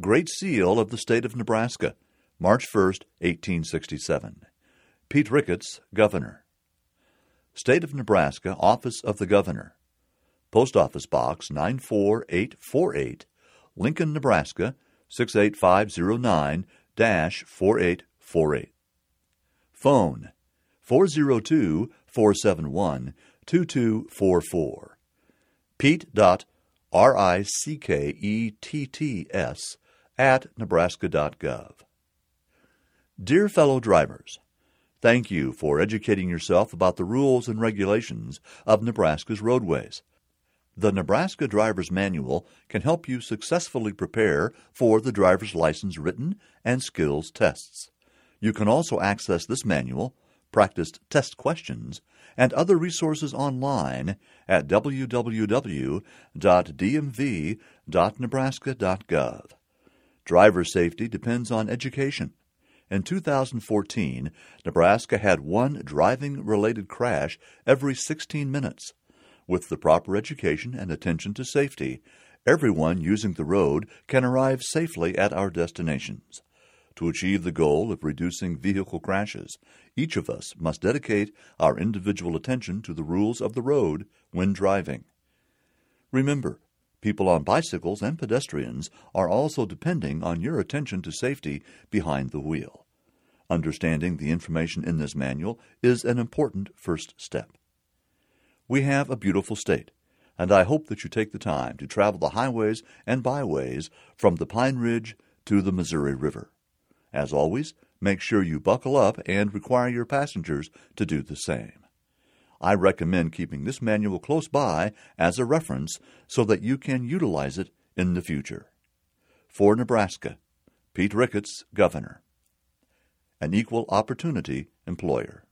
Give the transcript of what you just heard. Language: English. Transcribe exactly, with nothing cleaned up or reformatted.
Great Seal of the State of Nebraska, March first, eighteen sixty-seven. Pete Ricketts, Governor. State of Nebraska, Office of the Governor. Post Office Box nine four eight four eight, Lincoln, Nebraska six eight five zero nine dash four eight four eight. Phone four zero two, four seven one, two two four four. Pete dot R I C K E T T S at nebraska dot gov. Dear fellow drivers, thank you for educating yourself about the rules and regulations of Nebraska's roadways. The Nebraska Driver's Manual can help you successfully prepare for the driver's license written and skills tests. You can also access this manual, practiced test questions, and other resources online at w w w dot d m v dot nebraska dot gov. Driver safety depends on education. In two thousand fourteen, Nebraska had one driving-related crash every sixteen minutes. With the proper education and attention to safety, everyone using the road can arrive safely at our destinations. To achieve the goal of reducing vehicle crashes, each of us must dedicate our individual attention to the rules of the road when driving. Remember, people on bicycles and pedestrians are also depending on your attention to safety behind the wheel. Understanding the information in this manual is an important first step. We have a beautiful state, and I hope that you take the time to travel the highways and byways from the Pine Ridge to the Missouri River. As always, make sure you buckle up and require your passengers to do the same. I recommend keeping this manual close by as a reference so that you can utilize it in the future. For Nebraska, Pete Ricketts, Governor. An equal opportunity employer.